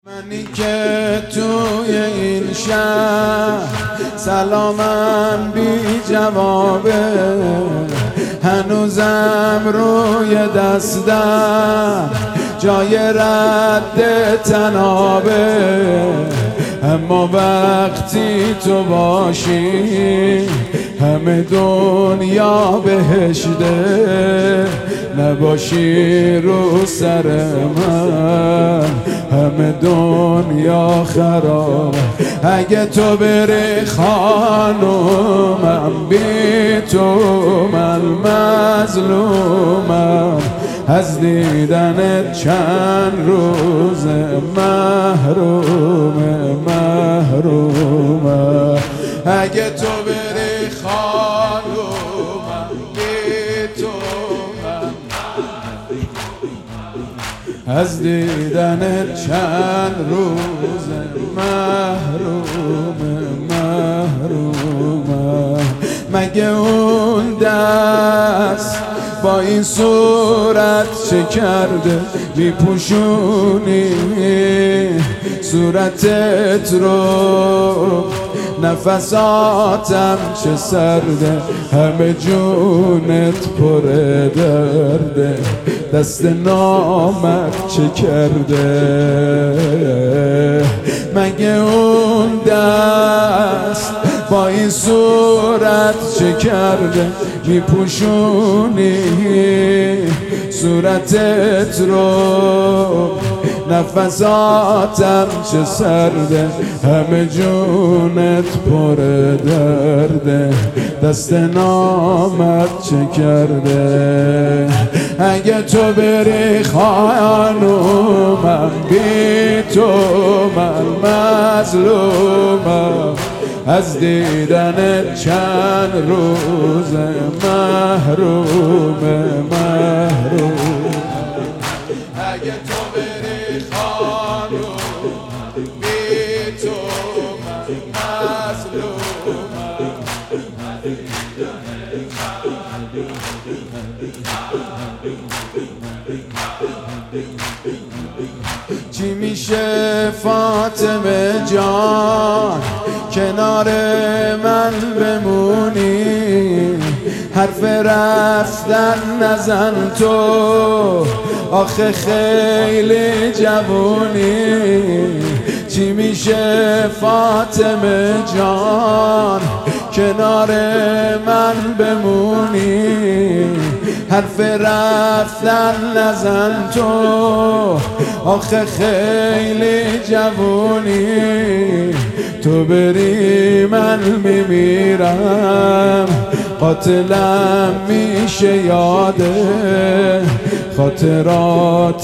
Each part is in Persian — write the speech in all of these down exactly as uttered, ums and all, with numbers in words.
منی که توی این شهر سلامم بی جوابه، هنوزم روی دستم جای رد تنابه، اما وقتی تو باشی همه دنیا بهشته، نباشی رو سر من همه دنیا خراب. اگه تو بری خانومم بی تو من مظلومم، از دیدنت چند روز محروم محرومم. اگه تو بری خانومم بی تو من از دیدنت چند روز محروم محرومم. مگه اون دست با این صورت چه کرده، میپوشونی صورتت رو، نفساتم چه سرده، همه جونت پر درده، دست نامت چه کرده. مگه اون دست با این صورت چه کرده، میپوشونی صورتت رو، نفساتم چه سرده، همه جونت پر درده، دست نامت چه کرده. اگه تو بری خانومم بی تو من مظلومم، از دیدن چند روز محروم محروم. اگه تو بری خانومم بی تو من مظلومم، چی میشه فاطمه جان کنار من بمونی، حرف رفتن نزن تو آخه خیلی جوونی. چی میشه فاطمه جان کنار من بمونی، حرف رفتن نزن تو آخه خیلی جوونی. تو بری من میمیرم، قاتلم میشه یاده خاطرات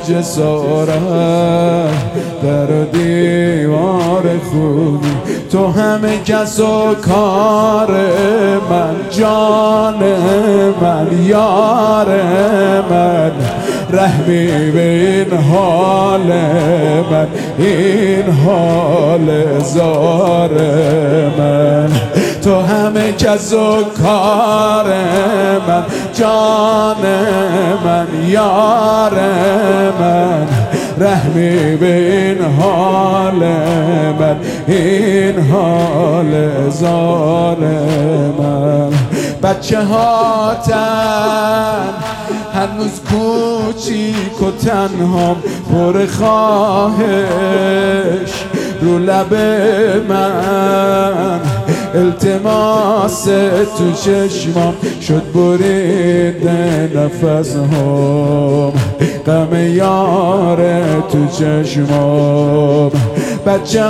جسارت در دیوار خونی. تو همه کس و کار من، جان من، یار من، رحمی به این حال من، این حال زار من. تو همه کس و کار من، جان من، یار من، رحمی به این حال من، این حال زار من. بچه هاتن هنوز کوچیک و تنهام، پر خواهش رو لب من، التماس تو چشمام شد بریده نفس هم، غم یار تو چشمام. بچه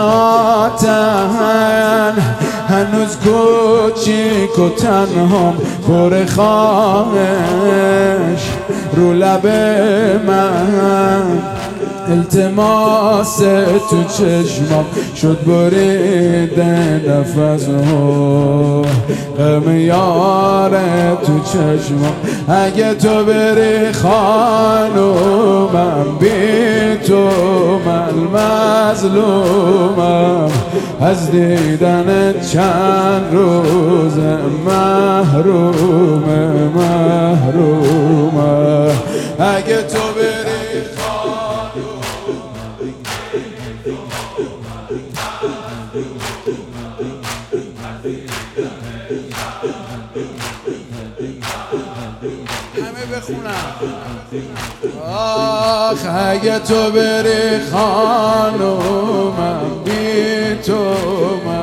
هاتن هنوز کوچیک و تنهام، پر خواهش رو لب من، التماس تو چشمام شد بریده نفس هم، غم یار تو چشمام. اگه تو بری خانومم بی تو من مظلومم، از دیدن چند روز محروم محرومم. اگه تو بری خانومم همه بخونم. آخ اگه تو بری خانومم بی تو